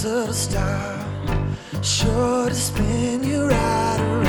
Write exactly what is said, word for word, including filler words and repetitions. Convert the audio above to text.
versatile style, sure to spin you right around.